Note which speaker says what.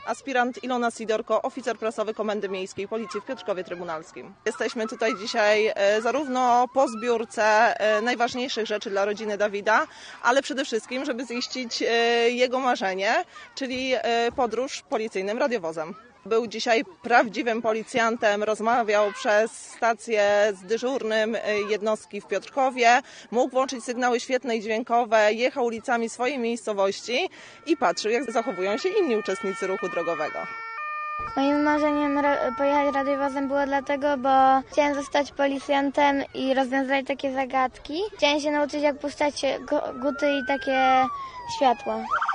Speaker 1: aspirant Ilona Sidorko, oficer prasowy Komendy Miejskiej Policji w Piotrkowie Trybunalskim. Jesteśmy tutaj dzisiaj zarówno po zbiórce najważniejszych rzeczy dla rodziny Dawida, ale przede wszystkim, żeby ziścić jego marzenie, czyli podróż policyjnym radiowozem. Był dzisiaj prawdziwym policjantem, rozmawiał przez stację z dyżurnym jednostki w Piotrkowie, mógł włączyć sygnały świetne i dźwiękowe, jechał ulicami swojej miejscowości i patrzył, jak zachowują się inni uczestnicy ruchu drogowego.
Speaker 2: Moim marzeniem pojechać radiowozem było dlatego, bo chciałem zostać policjantem i rozwiązywać takie zagadki. Chciałem się nauczyć, jak puszczać guty i takie światła.